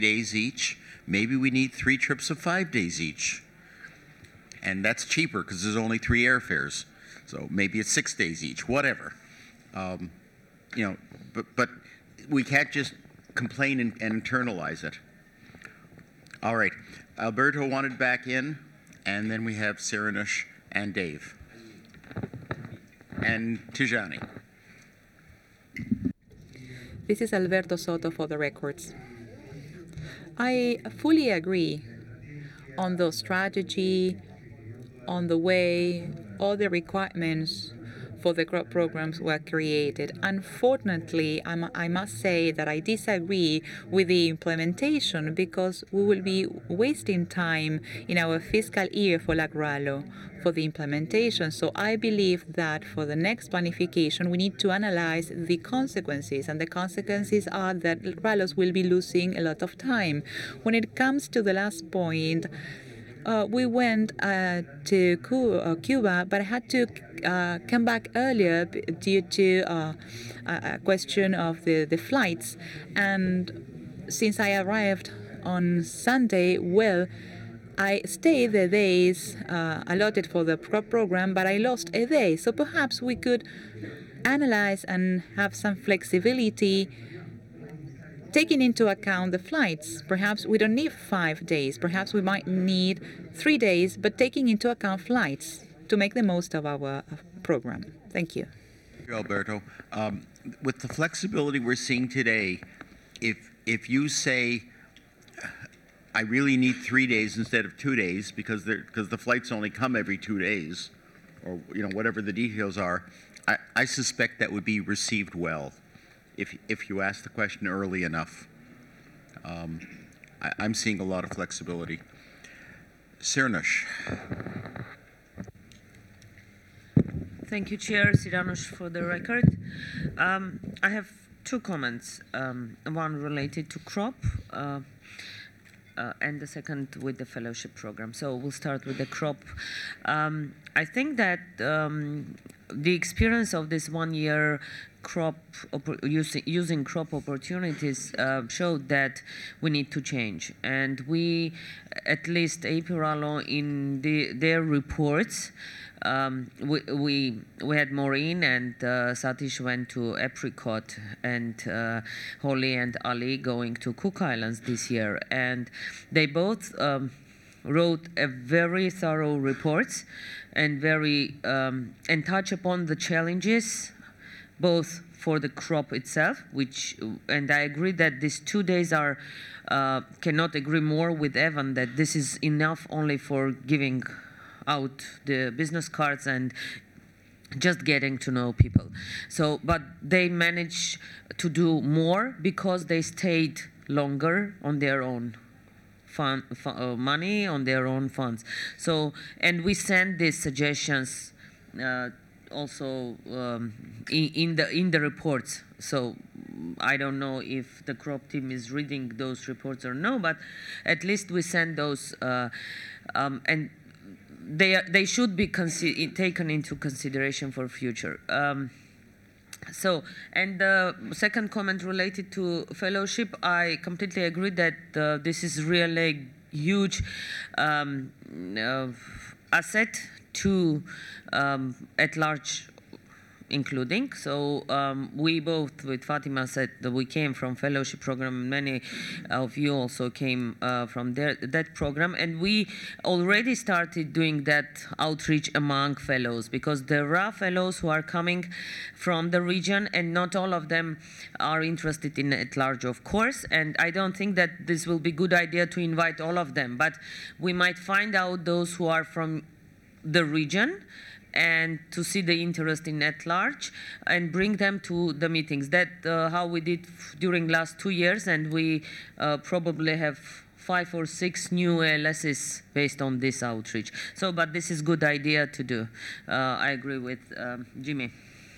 days each. Maybe we need 3 trips of 5 days each. And that's cheaper because there's only 3 airfares. So maybe it's 6 days each, whatever. But we can't just complain and internalize it. All right. Alberto wanted back in, and then we have Saranush and Dave. And Tijani. This is Alberto Soto for the records. I fully agree on the strategy, on the way all the requirements for the crop programs were created. Unfortunately, I must say that I disagree with the implementation because we will be wasting time in our fiscal year for LAGRALO for the implementation. So I believe that for the next planification, we need to analyze the consequences, and the consequences are that LAGRALOs will be losing a lot of time. When it comes to the last point, we went to Cuba, but I had to come back earlier due to a question of the flights. And since I arrived on Sunday, well, I stayed the days allotted for the program, but I lost a day. So perhaps we could analyze and have some flexibility taking into account the flights. Perhaps we don't need 5 days. Perhaps we might need 3 days, but taking into account flights to make the most of our program. Thank you. Thank you, Alberto. With the flexibility we're seeing today, if you say, I really need 3 days instead of 2 days because the flights only come every 2 days, or whatever the details are, I suspect that would be received well. If you ask the question early enough. I'm seeing a lot of flexibility. Saranush. Thank you, Chair. Saranush for the record. I have 2 comments, one related to crop and the second with the fellowship program. So we'll start with the crop. I think that the experience of this 1 year crop using crop opportunities showed that we need to change, and we, at least APRALO in their reports, we had Maureen and Satish went to Apricot, and Holly and Ali going to Cook Islands this year, and they both wrote a very thorough reports and and touch upon the challenges both for the crop itself, and I agree that these 2 days are, cannot agree more with Evan that this is enough only for giving out the business cards and just getting to know people. So, but they managed to do more because they stayed longer on their own money, on their own funds. So, and we send these suggestions also in the reports. So I don't know if the crop team is reading those reports or no, but at least we send those, and they should be taken into consideration for future. So, and the second comment related to fellowship, I completely agree that this is really huge asset to at large including. So we both with Fatima said that we came from fellowship program. Many of you also came from that program, and we already started doing that outreach among fellows, because there are fellows who are coming from the region, and not all of them are interested in at large, of course. And I don't think that this will be a good idea to invite all of them, but we might find out those who are from the region and to see the interest in at large and bring them to the meetings. That's how we did during last 2 years, and we probably have 5 or 6 new ALSs based on this outreach. So, but this is good idea to do. I agree with Jimmy.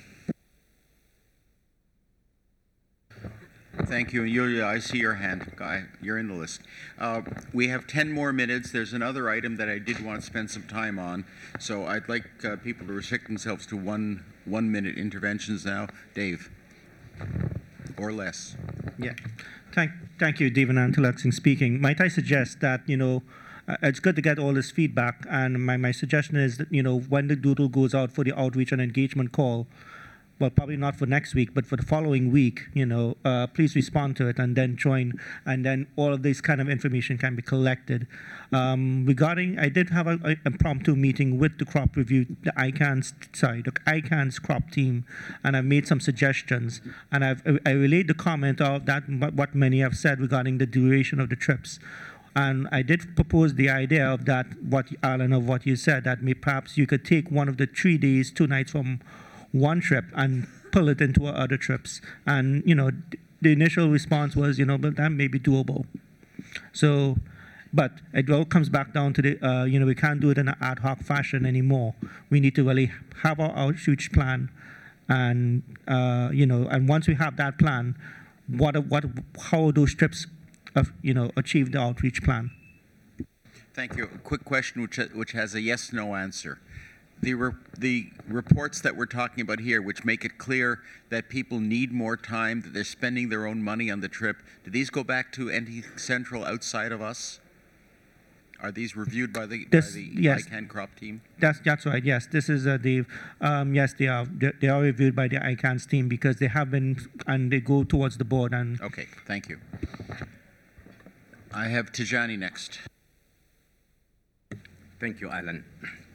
Thank you. Yulia, I see your hand. Guy, you're in the list. We have 10 more minutes. There's another item that I did want to spend some time on. So I'd like people to restrict themselves to one-minute interventions now. Dave. or less. Yeah. Thank you, David Antolaxing speaking. Might I suggest that, it's good to get all this feedback, and my suggestion is that, when the doodle goes out for the outreach and engagement call, well, probably not for next week, but for the following week, please respond to it and then join, and then all of this kind of information can be collected. I did have an impromptu meeting with the crop review, the ICANN's crop team, and I've made some suggestions, and I relayed the comment of that, what many have said regarding the duration of the trips. And I did propose the idea of that, what you said, that perhaps you could take one of the 3 days, 2 nights from one trip and pull it into other trips. And, the initial response was, but that may be doable. So, but it all comes back down to the, we can't do it in an ad hoc fashion anymore. We need to really have our outreach plan. And, and once we have that plan, how are those trips, achieve the outreach plan? Thank you. A quick question which has a yes/no answer. The reports that we're talking about here, which make it clear that people need more time, that they're spending their own money on the trip, do these go back to NT Central outside of us? Are these reviewed by the Yes. ICANN crop team? That's right. Yes, this is Dave. Yes, they are. They are reviewed by the ICANN's team because they have been, and they go towards the board. And okay, thank you. I have Tijani next. Thank you, Alan.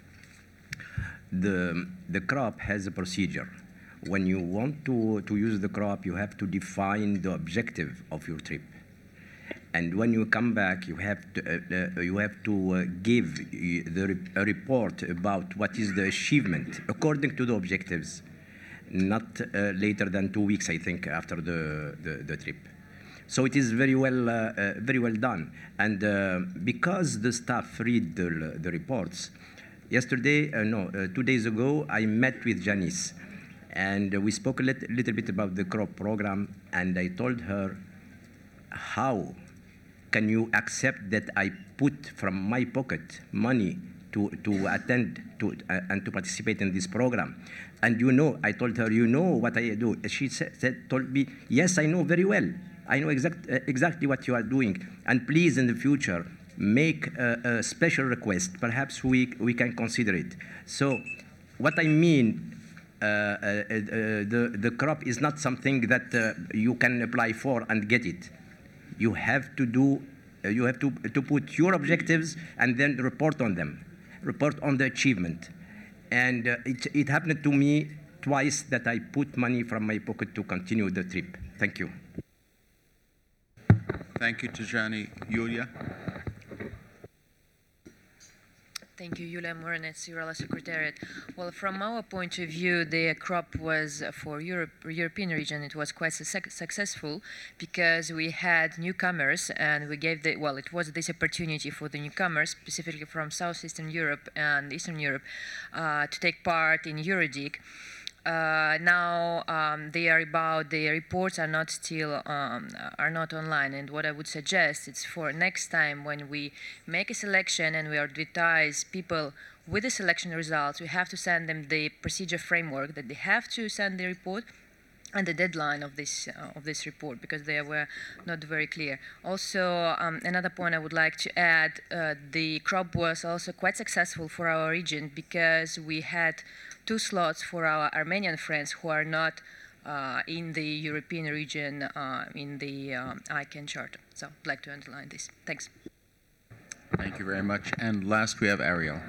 The crop has a procedure. When you want to use the crop, you have to define the objective of your trip. And when you come back, you have to give a report about what is the achievement according to the objectives, not later than 2 weeks, I think, after the trip. So it is very well done. And because the staff read the reports, 2 days ago, I met with Janice, and we spoke a little bit about the crop program, and I told her, how can you accept that I put from my pocket money to attend and to participate in this program? And I told her, what I do. She told me, yes, I know very well. I know exactly what you are doing. And please, in the future, make a special request. Perhaps we can consider it. So what I mean, the crop is not something that you can apply for and get it. You have to do, you have to put your objectives and then report on them, report on the achievement. And it happened to me twice that I put money from my pocket to continue the trip. Thank you. Thank you, Tijani. Yulia? Thank you, Yulia Morenets, Urala Secretariat. Well, from our point of view, the crop was for European region. It was quite successful because we had newcomers, and we gave it was this opportunity for the newcomers, specifically from Southeastern Europe and Eastern Europe, to take part in EuroDig. Now the reports are not online, and what I would suggest is for next time when we make a selection and we advertise people with the selection results, we have to send them the procedure framework that they have to send the report and the deadline of this report, because they were not very clear. Also, another point I would like to add, the crop was also quite successful for our region because we had 2 slots for our Armenian friends who are not in the European region in the ICANN charter. So I'd like to underline this. Thanks. Thank you very much. And last, we have Ariel.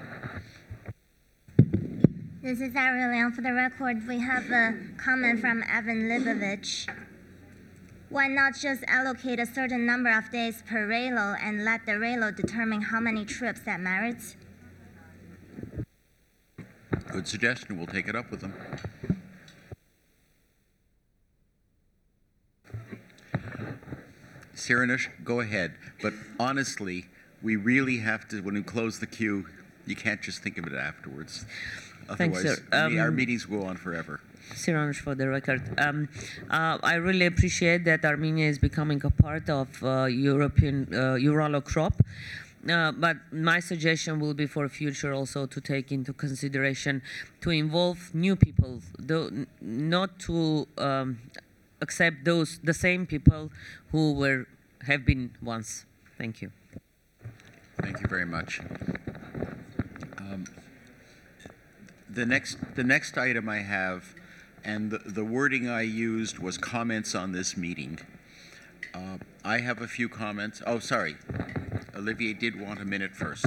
This is Ariel Liang. For the record, we have a comment from Evan Libovich. Why not just allocate a certain number of days per RAILO and let the RAILO determine how many trips that merits? Good suggestion. We'll take it up with them. Sirinish, go ahead. But honestly, we really have to, when we close the queue, you can't just think of it afterwards. Thanks, Otherwise, sir. our meetings go on forever. Sironish, for the record. I really appreciate that Armenia is becoming a part of European Uralo crop. But my suggestion will be for future also to take into consideration to involve new people, though not to accept the same people who have been once. Thank you. Thank you very much. The next item I have, and the wording I used was comments on this meeting. I have a few comments. Oh, sorry. Olivier did want a minute first.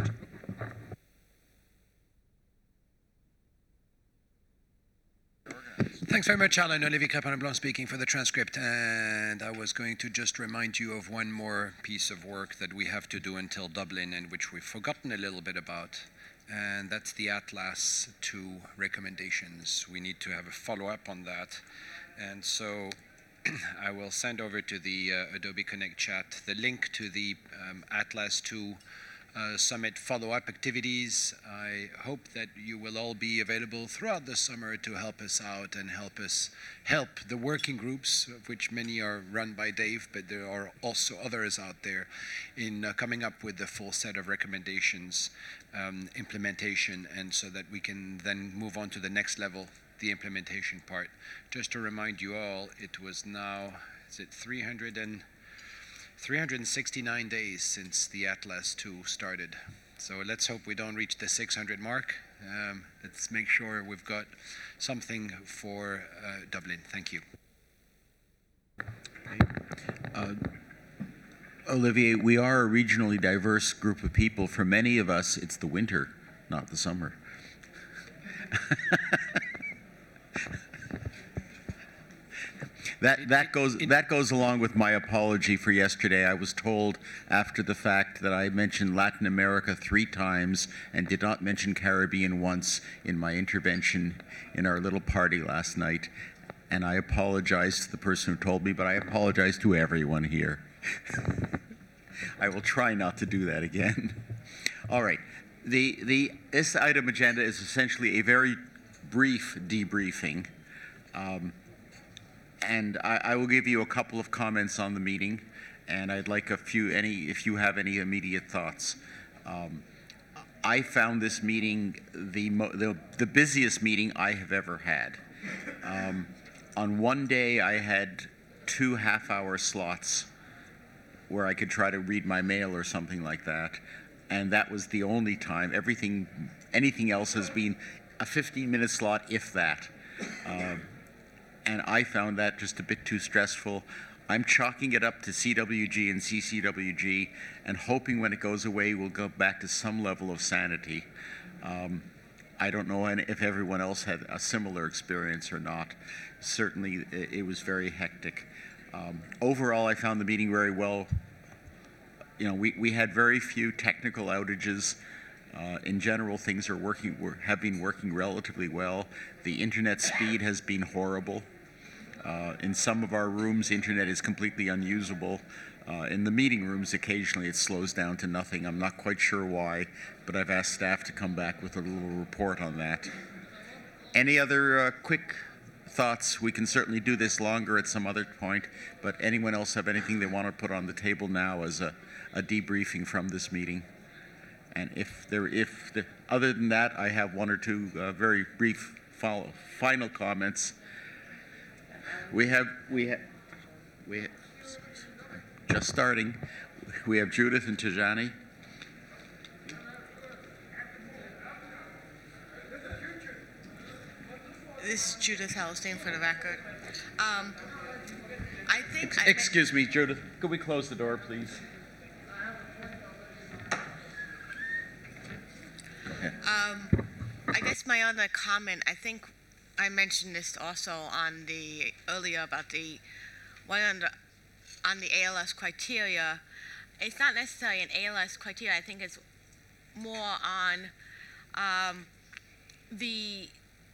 Thanks very much, Alan. Olivier Crepin-Blanc speaking for the transcript. And I was going to just remind you of one more piece of work that we have to do until Dublin and which we've forgotten a little bit about. And that's the Atlas 2 recommendations. We need to have a follow-up on that. And so I will send over to the Adobe Connect chat the link to the Atlas 2 Summit follow-up activities. I hope that you will all be available throughout the summer to help us out and help the working groups, of which many are run by Dave, but there are also others out there in coming up with the full set of recommendations, implementation, and so that we can then move on to the next level, the implementation part. Just to remind you all, it was now, is it 369 days since the Atlas 2 started. So let's hope we don't reach the 600 mark. Let's make sure we've got something for Dublin. Thank you. Olivier, we are a regionally diverse group of people. For many of us, it's the winter, not the summer. That goes along with my apology for yesterday. I was told after the fact that I mentioned Latin America 3 times and did not mention Caribbean once in my intervention in our little party last night. And I apologize to the person who told me, but I apologize to everyone here. I will try not to do that again. All right. This item agenda is essentially a very brief debriefing. And I will give you a couple of comments on the meeting, and I'd like if you have any immediate thoughts. I found this meeting the busiest meeting I have ever had. On one day, I had 2 half-hour slots where I could try to read my mail or something like that, and that was the only time. Anything else has been a 15-minute slot, if that. And I found that just a bit too stressful. I'm chalking it up to CWG and CCWG and hoping when it goes away we'll go back to some level of sanity. I don't know if everyone else had a similar experience or not. Certainly it was very hectic. Overall, I found the meeting very well. You know, we had very few technical outages. In general, things have been working relatively well. The internet speed has been horrible. In some of our rooms, internet is completely unusable. In the meeting rooms, occasionally it slows down to nothing. I'm not quite sure why, but I've asked staff to come back with a little report on that. Any other quick thoughts? We can certainly do this longer at some other point, but anyone else have anything they want to put on the table now as a debriefing from this meeting? And other than that, I have 1 or 2 very brief final comments. We have just starting. We have Judith and Tijani. This is Judith Hellstein for the record. I think. Excuse me, Judith. Could we close the door, please? I guess my other comment, I think I mentioned this also earlier about the on the ALS criteria. It's not necessarily an ALS criteria. I think it's more on the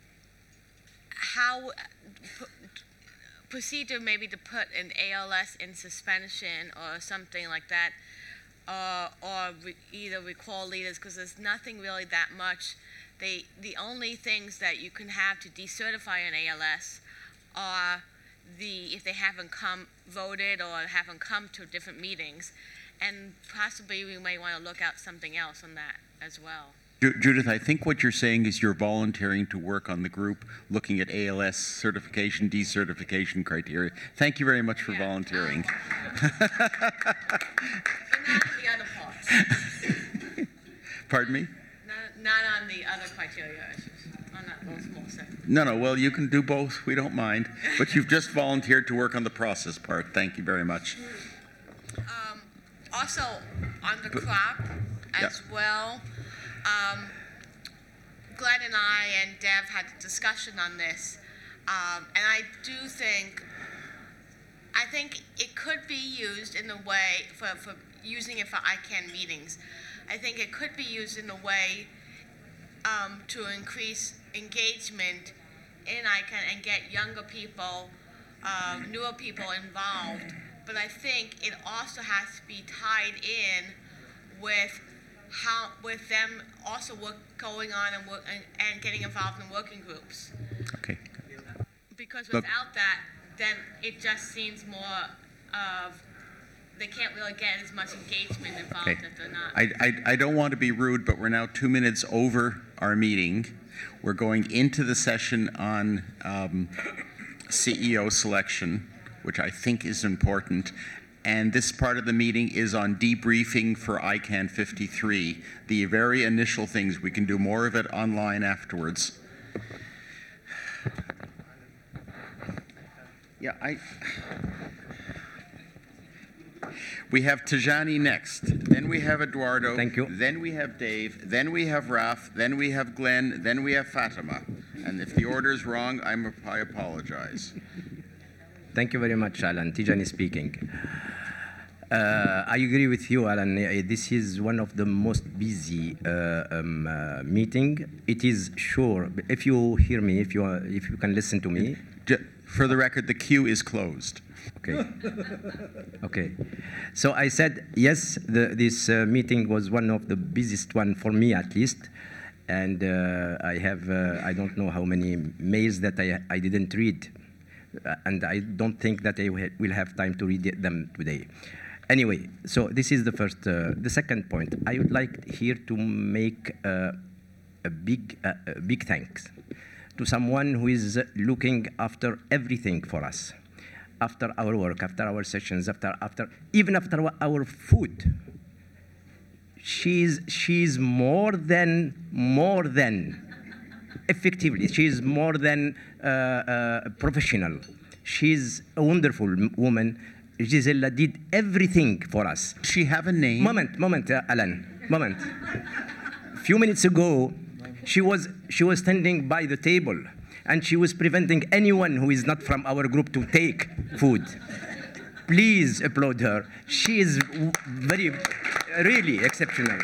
how procedure maybe to put an ALS in suspension or something like that. Or either recall leaders, because there's nothing really that much. The only things that you can have to decertify an ALS are if they haven't voted or haven't come to different meetings, and possibly we may want to look at something else on that as well. Judith, I think what you're saying is you're volunteering to work on the group looking at ALS certification, decertification criteria. Thank you very much for volunteering. But not on the other parts. Pardon me? Not on the other criteria issues. On that little small section. No, well, you can do both. We don't mind. But you've just volunteered to work on the process part. Thank you very much. Also, on the crop as well, Glenn and I and Dev had a discussion on this, and I think it could be used in a way for using it for ICANN meetings. I think it could be used in a way to increase engagement in ICANN and get younger people, newer people involved. But I think it also has to be tied in with them also going on and getting involved in working groups. Okay. Because without that, then it just seems more of they can't really get as much engagement involved if they're not. I don't want to be rude, but we're now 2 minutes over our meeting. We're going into the session on CEO selection, which I think is important. And this part of the meeting is on debriefing for ICANN 53, the very initial things. We can do more of it online afterwards. Yeah, we have Tajani next. Then we have Eduardo. Thank you. Then we have Dave. Then we have Raf. Then we have Glenn. Then we have Fatima. And if the order is wrong, I apologize. Thank you very much, Alan. Tijani speaking. I agree with you, Alan. This is one of the most busy meeting. It is sure. If you hear me, if you can listen to me. For the record, the queue is closed. Okay. Okay. So I said yes. This meeting was one of the busiest one for me, at least. And I have I don't know how many mails that I didn't read. And I don't think that I will have time to read them today. Anyway, so this is the first. The second point, I would like here to make a big thanks to someone who is looking after everything for us, after our work, after our sessions, even after our food. She's more than effectively. She's more than professional. She's a wonderful woman. Gisela did everything for us. She have a name? Moment, Alan. Moment. A few minutes ago, she was standing by the table, and she was preventing anyone who is not from our group to take food. Please applaud her. She is really exceptional.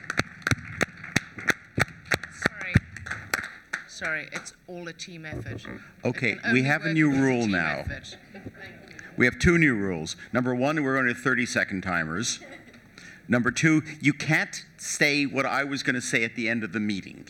Sorry, it's all a team effort. Okay, we have a new rule now. We have 2 new rules. Number 1, we're going to 30-second timers. Number 2, you can't say what I was going to say at the end of the meeting.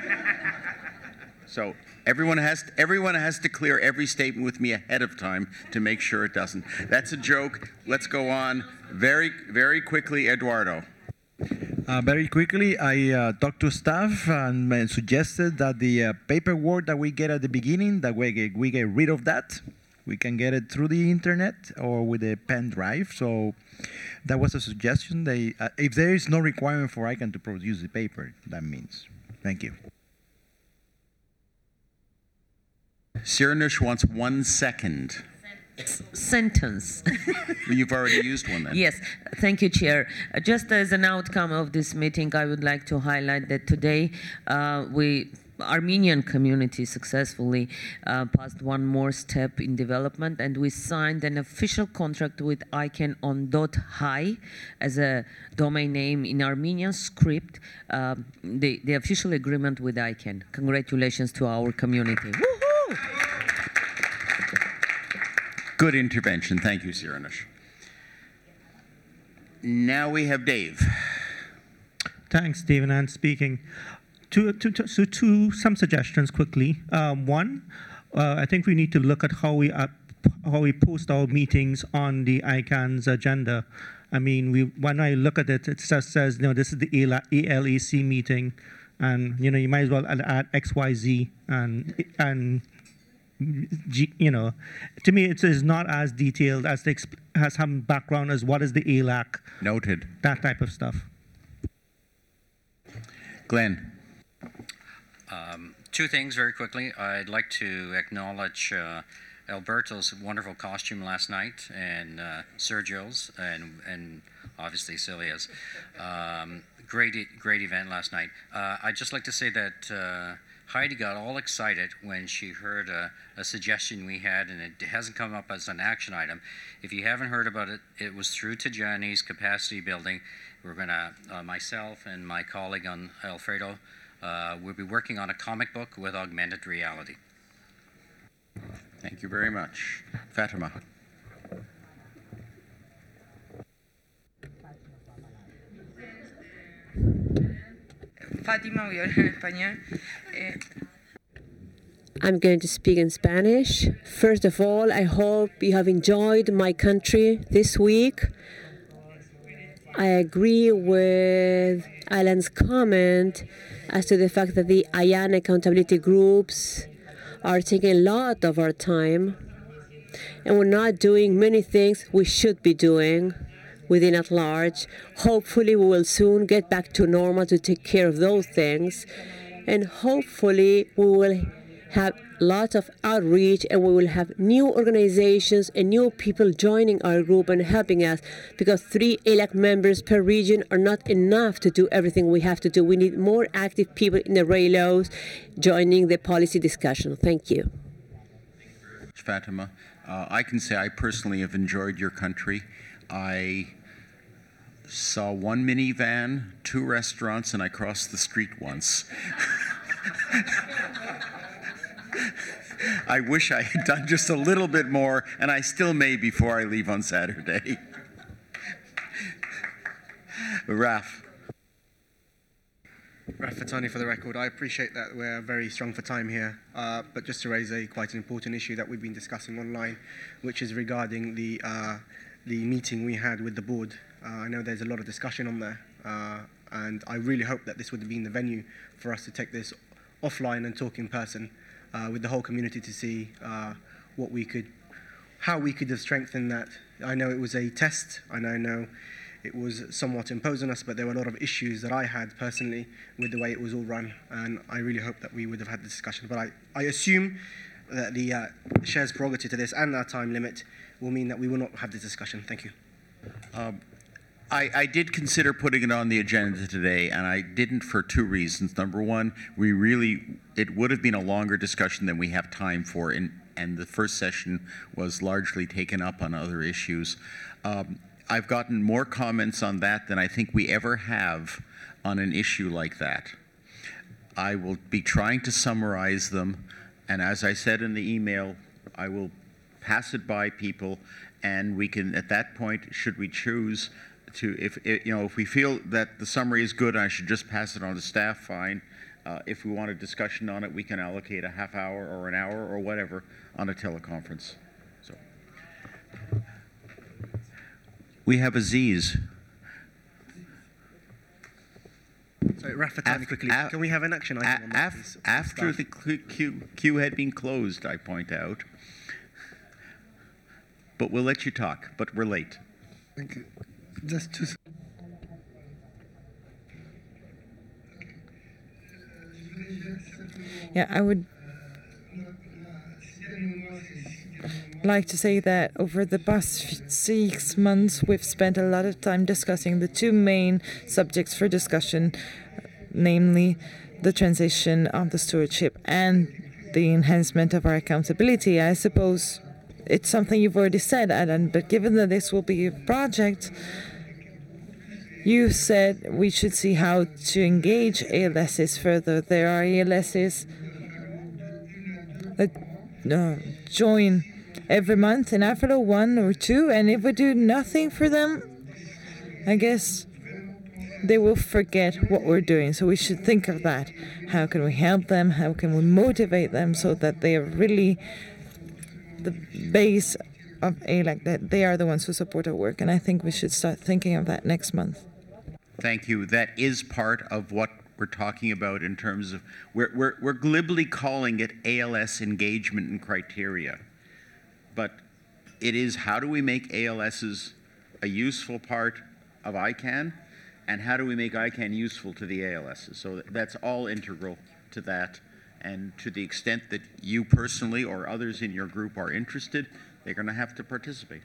So everyone has to clear every statement with me ahead of time to make sure it doesn't. That's a joke. Let's go on. Very, very quickly, Eduardo. Very quickly, I talked to staff and suggested that the paperwork that we get at the beginning, that we get rid of that. We can get it through the internet or with a pen drive. So that was a suggestion. If there is no requirement for ICANN to produce the paper, that means. Thank you. Cyranosh wants 1 second. Sentence. You've already used one then. Yes, thank you, Chair. Just as an outcome of this meeting, I would like to highlight that today Armenian community successfully passed one more step in development, and we signed an official contract with ICANN on .hi as a domain name in Armenian script, the official agreement with ICANN. Congratulations to our community. Woohoo! Good intervention. Thank you, Cyranosh. Now we have Dave. Thanks, Stephen Ann speaking. Some suggestions quickly. One, I think we need to look at how we post our meetings on the ICANN's agenda. I mean, when I look at it, it just says, this is the ALEC meeting, and you might as well add X, Y, Z, and G, to me it is not as detailed as has some background as what is the ALAC. Noted. That type of stuff. Glenn. Two things very quickly. I'd like to acknowledge Alberto's wonderful costume last night, and Sergio's, and obviously Celia's. Great event last night. I'd just like to say that Heidi got all excited when she heard a suggestion we had, and it hasn't come up as an action item. If you haven't heard about it, it was through Tajani's capacity building. We're going to, myself and my colleague Alfredo, we'll be working on a comic book with augmented reality. Thank you very much. Fatima. Fátima, voy a hablar en español. I'm going to speak in Spanish. First of all, I hope you have enjoyed my country this week. I agree with Alan's comment as to the fact that the IAN accountability groups are taking a lot of our time, and we're not doing many things we should be doing within at large. Hopefully we will soon get back to normal to take care of those things, and hopefully we will have lots of outreach, and we will have new organizations and new people joining our group and helping us, because 3 ALAC members per region are not enough to do everything we have to do. We need more active people in the RAILOs joining the policy discussion. Thank you. Fatima, I can say I personally have enjoyed your country. I saw 1 minivan, 2 restaurants, and I crossed the street once. I wish I had done just a little bit more, and I still may before I leave on Saturday. Raf. Raf Fatani for the record. I appreciate that we're very strong for time here, but just to raise quite an important issue that we've been discussing online, which is regarding the meeting we had with the board. I know there's a lot of discussion on there, and I really hope that this would have been the venue for us to take this offline and talk in person with the whole community to see how we could have strengthened that. I know it was a test, and I know it was somewhat imposed on us, but there were a lot of issues that I had personally with the way it was all run, and I really hope that we would have had the discussion. But I assume that the chair's prerogative to this and our time limit will mean that we will not have this discussion. Thank you. I did consider putting it on the agenda today, and I didn't for 2 reasons. Number one, it would have been a longer discussion than we have time for, and the first session was largely taken up on other issues. I've gotten more comments on that than I think we ever have on an issue like that. I will be trying to summarize them, and as I said in the email, I will pass it by people, and we can, at that point, should we choose to, if we feel that the summary is good, I should just pass it on to staff, fine. If we want a discussion on it, we can allocate a half hour or an hour or whatever on a teleconference. So we have Aziz. Sorry, Rafa, quickly. Can we have an action item on that, please? After the queue had been closed, I point out. But we'll let you talk, but we're late. Thank you. Just to... Yeah, I would like to say that over the past 6 months, we've spent a lot of time discussing the 2 main subjects for discussion, namely the transition of the stewardship and the enhancement of our accountability. I suppose it's something you've already said, Alan, but given that this will be a project, you said we should see how to engage ALSs further. There are ALSs that join every month in AFRILO 1 or 2, and if we do nothing for them, I guess they will forget what we're doing. So we should think of that. How can we help them? How can we motivate them so that they are really the base of ALAC, that they are the ones who support our work? And I think we should start thinking of that next month. Thank you. That is part of what we're talking about in terms of, we're glibly calling it ALS engagement and criteria. But it is, how do we make ALSs a useful part of ICANN, and how do we make ICANN useful to the ALSs? So that's all integral to that. And to the extent that you personally or others in your group are interested, they're going to have to participate.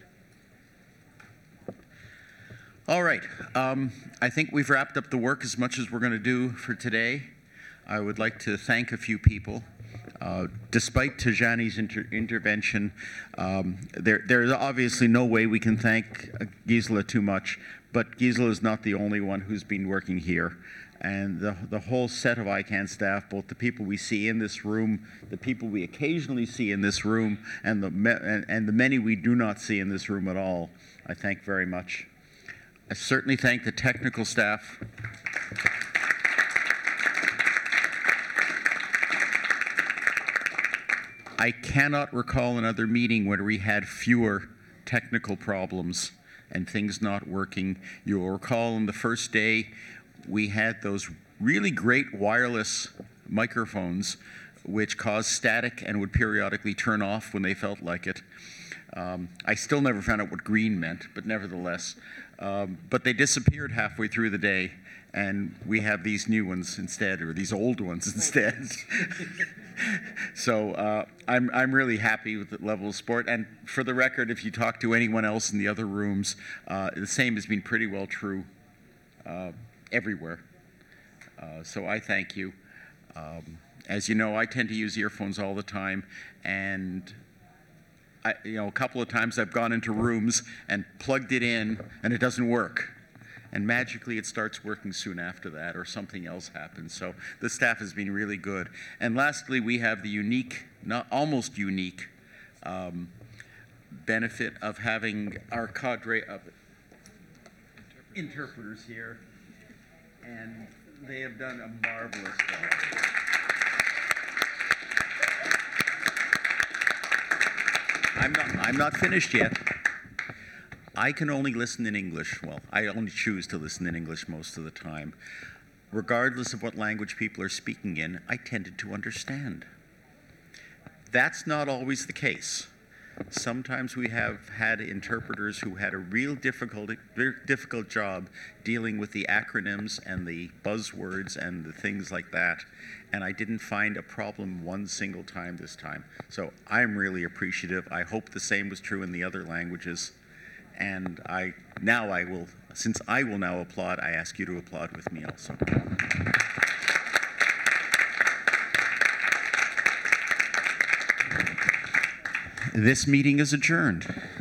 All right. I think we've wrapped up the work as much as we're going to do for today. I would like to thank a few people. Despite Tajani's intervention, there's obviously no way we can thank Gisela too much, but Gisela is not the only one who's been working here. And the whole set of ICANN staff, both the people we see in this room, the people we occasionally see in this room, and the many we do not see in this room at all, I thank very much. I certainly thank the technical staff. I cannot recall another meeting where we had fewer technical problems and things not working. You'll recall on the first day, we had those really great wireless microphones which caused static and would periodically turn off when they felt like it. I still never found out what green meant, but nevertheless. But they disappeared halfway through the day, and we have these new ones instead, or these old ones instead. So I'm really happy with the level of support. And for the record, if you talk to anyone else in the other rooms, the same has been pretty well true everywhere. So I thank you. As you know, I tend to use earphones all the time, and a couple of times I've gone into rooms and plugged it in, and it doesn't work. And magically it starts working soon after that, or something else happens. So the staff has been really good. And lastly, we have the unique, almost unique, benefit of having our cadre of interpreters here. And they have done a marvelous job. I'm not finished yet. I can only listen in English. Well, I only choose to listen in English most of the time. Regardless of what language people are speaking in, I tended to understand. That's not always the case. Sometimes we have had interpreters who had a real difficult job dealing with the acronyms and the buzzwords and the things like that. And I didn't find a problem one single time this time. So I'm really appreciative. I hope the same was true in the other languages. And since I will now applaud, I ask you to applaud with me also. This meeting is adjourned.